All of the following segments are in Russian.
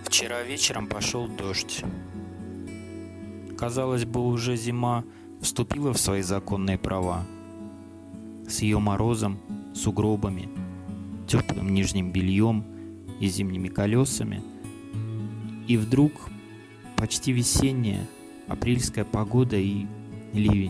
Вчера вечером пошел дождь. Казалось бы, уже зима вступила в свои законные права. С ее морозом, сугробами, теплым нижним бельем и зимними колесами. И вдруг почти весенняя апрельская погода и ливень.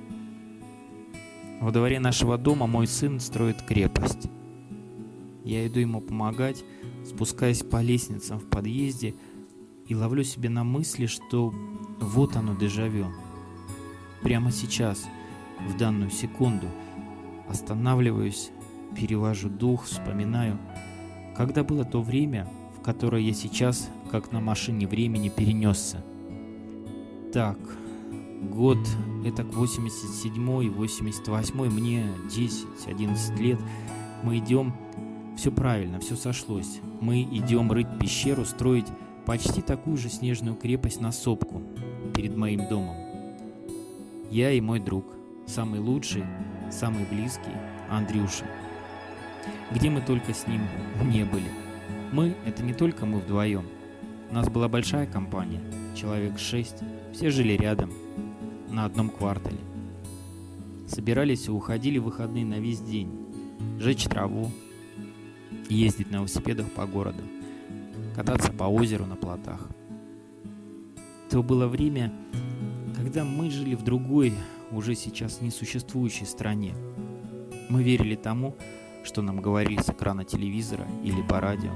Во дворе нашего дома мой сын строит крепость. Я иду ему помогать, спускаясь по лестницам в подъезде, и ловлю себя на мысли, что вот оно дежавю. Прямо сейчас, в данную секунду, останавливаюсь, перевожу дух, вспоминаю, когда было то время, в которое я сейчас, как на машине времени, перенесся. Так, год это 87-й, 88-й, мне 10-11 лет, мы идем. Все правильно, все сошлось. Мы идем рыть пещеру, строить почти такую же снежную крепость на сопку перед моим домом. Я и мой друг, самый лучший, самый близкий, Андрюша. Где мы только с ним не были. Мы — это не только мы вдвоем. У нас была большая компания, человек 6, все жили рядом, на одном квартале. Собирались и уходили в выходные на весь день, жечь траву, ездить на велосипедах по городу, кататься по озеру на плотах. То было время, когда мы жили в другой, уже сейчас несуществующей стране. Мы верили тому, что нам говорили с экрана телевизора или по радио.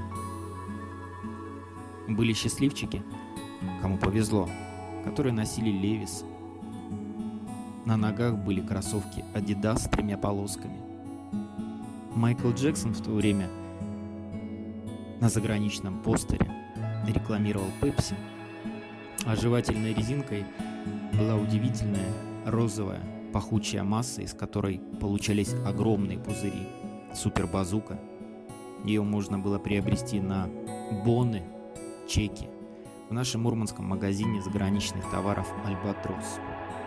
Были счастливчики, кому повезло, которые носили Levi's. На ногах были кроссовки Adidas с 3 полосками. Майкл Джексон в то время на заграничном постере рекламировал Пепси, а жевательной резинкой была удивительная розовая пахучая масса, из которой получались огромные пузыри, супербазука. Ее можно было приобрести на боны, чеки в нашем мурманском магазине заграничных товаров «Альбатрос».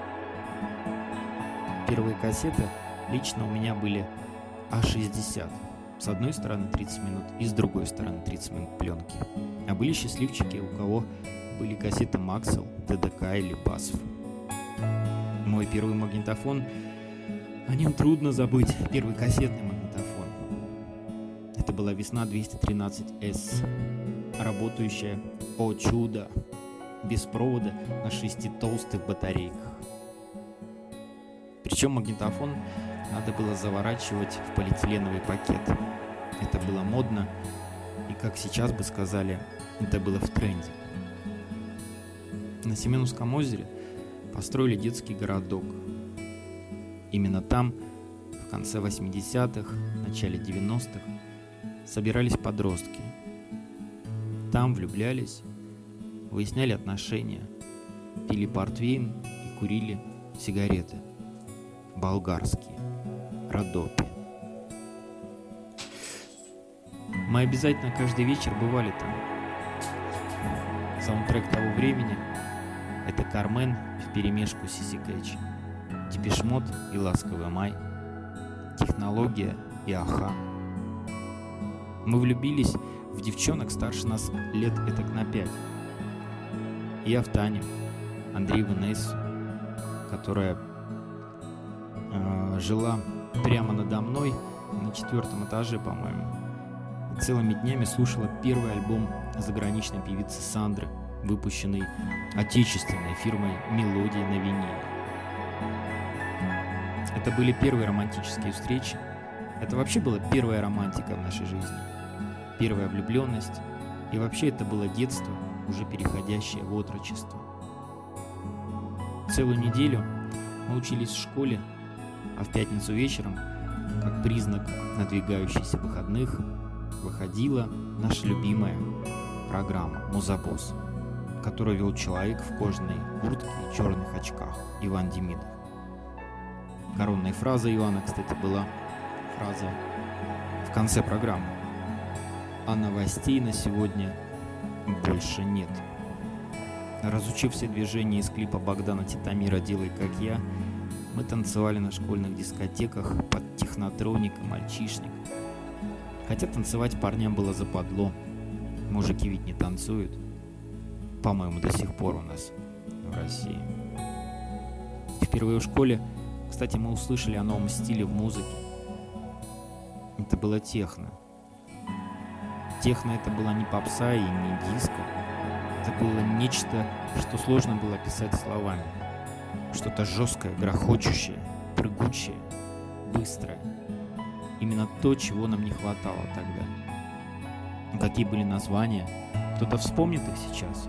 Первые кассеты лично у меня были А60. С одной стороны 30 минут и с другой стороны 30 минут пленки. А были счастливчики, у кого были кассеты Максел, ТДК или Басов. Мой первый магнитофон, о нем трудно забыть, первый кассетный магнитофон. Это была весна 213S, работающая, о чудо, без провода на 6 толстых батарейках. Причем магнитофон надо было заворачивать в полиэтиленовый пакет. Это было модно, и, как сейчас бы сказали, это было в тренде. На Семеновском озере построили детский городок. Именно там, в конце 80-х, начале 90-х, собирались подростки. Там влюблялись, выясняли отношения, пили портвейн и курили сигареты. Болгарские, Родопи. Мы обязательно каждый вечер бывали там. Саундтрек того времени — это Кармен вперемешку с Сиси Кэтч, Депеш Мод и Ласковый май, Технология и Аха. Мы влюбились в девчонок старше нас лет этак на 5. Я в Таню, Андрей в Инессу, которая жила прямо надо мной на 4-м этаже, по-моему. И целыми днями слушала первый альбом заграничной певицы Сандры, выпущенный отечественной фирмой «Мелодии» на виниле. Это были первые романтические встречи. Это вообще была первая романтика в нашей жизни. Первая влюбленность. И вообще это было детство, уже переходящее в отрочество. Целую неделю мы учились в школе, а в пятницу вечером, как признак надвигающихся выходных, выходила наша любимая программа «Музабосс», которую вел человек в кожаной куртке и черных очках, Иван Демидов. Коронной фразой Ивана, кстати, была фраза в конце программы: «А новостей на сегодня больше нет». Разучив все движения из клипа Богдана Титамира «Делай как я», мы танцевали на школьных дискотеках под технотроник и мальчишник. Хотя танцевать парням было западло. Мужики ведь не танцуют. По-моему, до сих пор у нас в России. Впервые в школе, кстати, мы услышали о новом стиле в музыке. Это было техно. Техно — это была не попса и не диско. Это было нечто, что сложно было описать словами. Что-то жесткое, грохочущее, прыгучее, быстрое. Именно то, чего нам не хватало тогда. Какие были названия? Кто-то вспомнит их сейчас?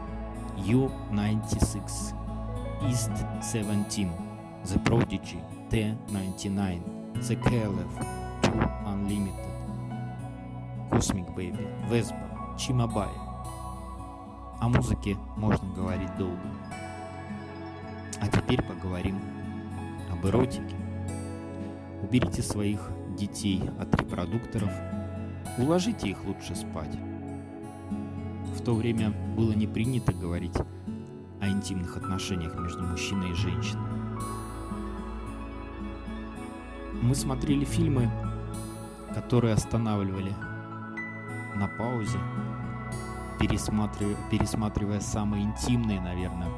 U96, East 17, The Prodigy, T99, The Caliph, Two Unlimited, Cosmic Baby, Vespa, Chimabay. О музыке можно говорить долго. А теперь поговорим об эротике. Уберите своих детей от репродукторов, уложите их лучше спать. В то время было не принято говорить о интимных отношениях между мужчиной и женщиной. Мы смотрели фильмы, которые останавливали на паузе, пересматривая самые интимные, наверное,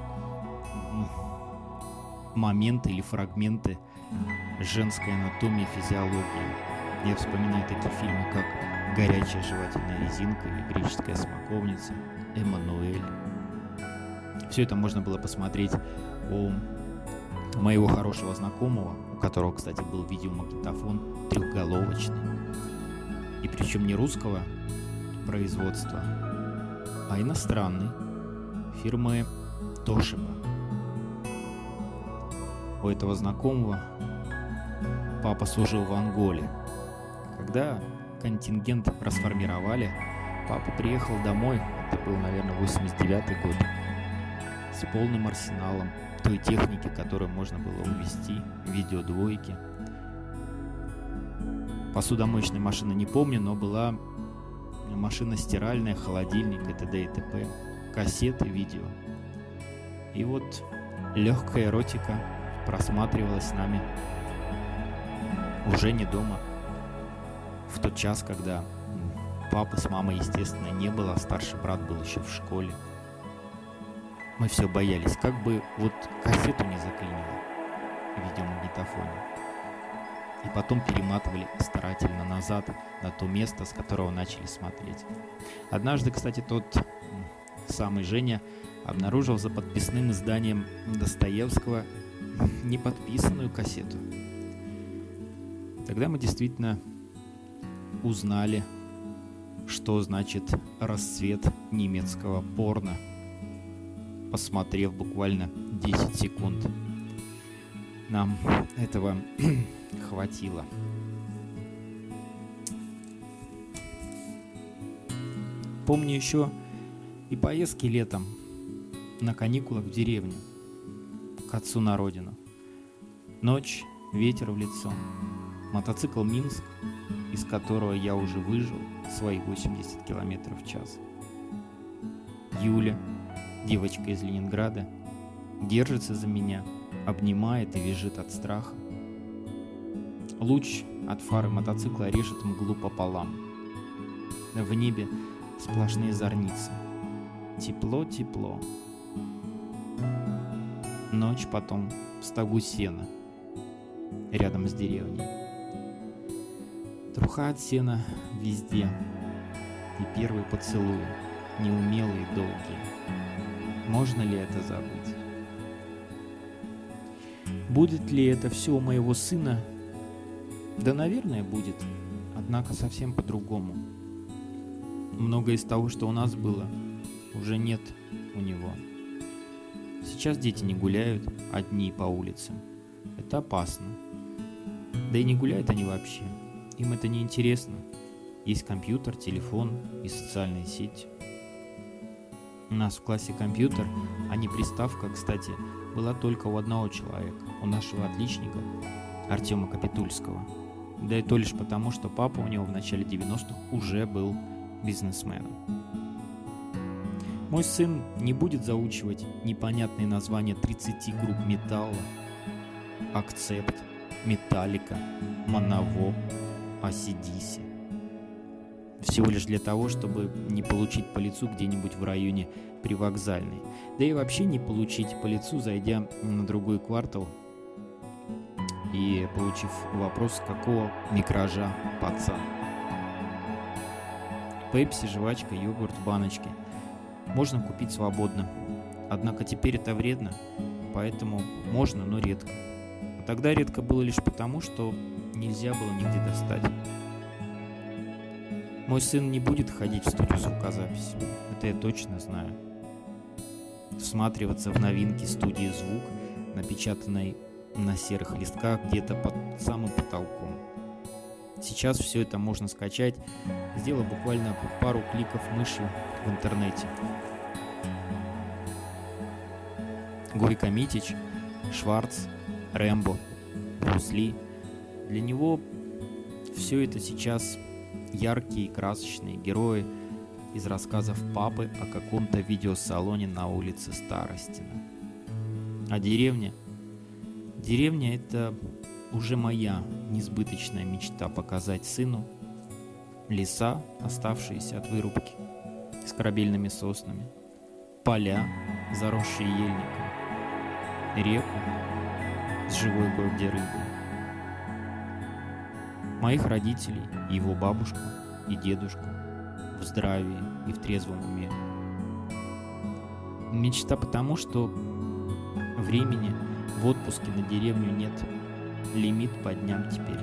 моменты или фрагменты женской анатомии и физиологии. Я вспоминаю такие фильмы, как «Горячая жевательная резинка» или «Греческая смоковница», «Эммануэль». Все это можно было посмотреть у моего хорошего знакомого, у которого, кстати, был видеомагнитофон трехголовочный. И причем не русского производства, а иностранный, фирмы Toshiba. У этого знакомого папа служил в Анголе. Когда контингент расформировали, папа приехал домой, это был, наверное, 89-й год, с полным арсеналом той техники, которую можно было увезти, видеодвойки. Посудомоечной машины не помню, но была машина стиральная, холодильник и т.д. и т.п., кассеты, видео. И вот легкая эротика просматривалась с нами уже не дома, в тот час, когда папы с мамой, естественно, не было, а старший брат был еще в школе. Мы все боялись, как бы вот кассету не заклинило в видеомагнитофоне. И потом перематывали старательно назад на то место, с которого начали смотреть. Однажды, кстати, тот самый Женя обнаружил за подписным изданием Достоевского неподписанную кассету. Тогда мы действительно узнали, что значит расцвет немецкого порно, посмотрев буквально 10 секунд. Нам этого хватило. Помню еще и поездки летом на каникулах в деревню к отцу на родину. Ночь, ветер в лицо, мотоцикл Минск, из которого я уже выжил свои 80 км в час. Юля, девочка из Ленинграда, держится за меня, обнимает и визжит от страха. Луч от фары мотоцикла режет мглу пополам. В небе сплошные зорницы. Тепло-тепло. Ночь потом в стогу сена, рядом с деревней. Труха от сена везде. И первые поцелуи, неумелые и долгие. Можно ли это забыть? Будет ли это все у моего сына? Да, наверное, будет. Однако совсем по-другому. Многое из того, что у нас было, уже нет у него. Сейчас дети не гуляют одни по улицам. Это опасно. Да и не гуляют они вообще. Им это не интересно. Есть компьютер, телефон и социальные сети. У нас в классе компьютер, а не приставка, кстати, была только у одного человека, у нашего отличника Артема Капитульского. Да и то лишь потому, что папа у него в начале 90-х уже был бизнесменом. Мой сын не будет заучивать непонятные названия 30 групп металла: Акцепт, Металлика, Манаво, AC/DC. всего лишь для того, чтобы не получить по лицу где-нибудь в районе Привокзальной. Да и вообще не получить по лицу, зайдя на другой квартал и получив вопрос, какого микража пацан. Пепси, жвачка, йогурт в баночке можно купить свободно. Однако теперь это вредно, поэтому можно, но редко. А тогда редко было лишь потому, что нельзя было нигде достать. Мой сын не будет ходить в студию звукозаписи, это я точно знаю. Всматриваться в новинки студии «Звук», напечатанной на серых листках где-то под самым потолком. Сейчас все это можно скачать, сделав буквально пару кликов мышью в интернете. Гойко Митич, Шварц, Рэмбо, Брюс Ли. Для него все это сейчас яркие и красочные герои из рассказов папы о каком-то видеосалоне на улице Старостина. А деревня? Деревня — это уже моя несбыточная мечта показать сыну леса, оставшиеся от вырубки, с корабельными соснами, поля, заросшие ельником, реку с живой гордой рыбой. Моих родителей, его бабушку и дедушку в здравии и в трезвом уме. Мечта потому, что времени в отпуске на деревню нет. Лимит по дням теперь.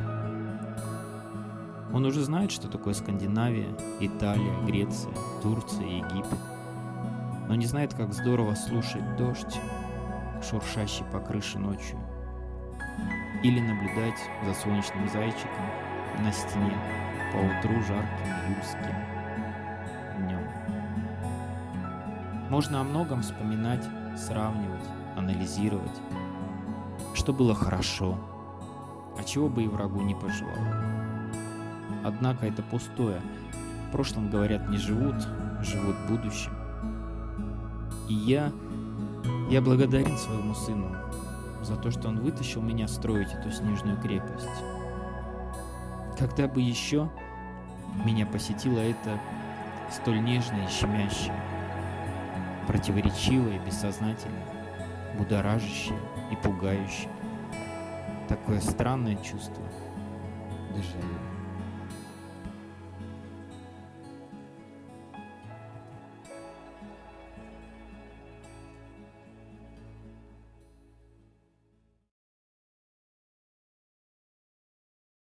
Он уже знает, что такое Скандинавия, Италия, Греция, Турция, Египет. Но не знает, как здорово слушать дождь, шуршащий по крыше ночью. Или наблюдать за солнечным зайчиком на стене по утру жарким июльским днем. Можно о многом вспоминать, сравнивать, анализировать. Что было хорошо, а чего бы и врагу не пожелал. Однако это пустое. В прошлом, говорят, не живут, живут будущим. И я благодарен своему сыну за то, что он вытащил меня строить эту снежную крепость. Когда бы еще меня посетило это столь нежное и щемящее, противоречивое и бессознательное, будоражащее и пугающее. Такое странное чувство дежавю.